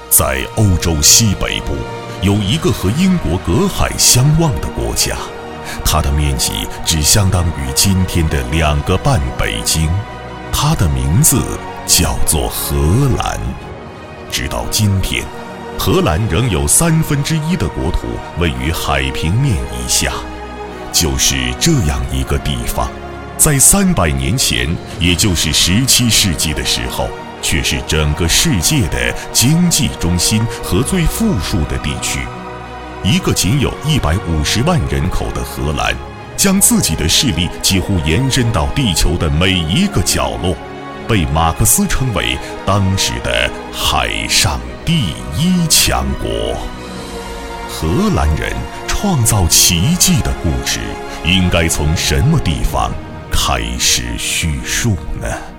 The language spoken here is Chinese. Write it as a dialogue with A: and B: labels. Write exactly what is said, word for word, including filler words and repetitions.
A: 在欧洲西北部，有一个和英国隔海相望的国家，它的面积只相当于今天的两个半北京，它的名字叫做荷兰。直到今天，荷兰仍有三分之一的国土位于海平面以下。就是这样一个地方，在三百年前，也就是十七世纪的时候，却是整个世界的经济中心和最富庶的地区。一个仅有一百五十万人口的荷兰，将自己的势力几乎延伸到地球的每一个角落，被马克思称为当时的海上第一强国。荷兰人创造奇迹的故事，应该从什么地方开始叙述呢？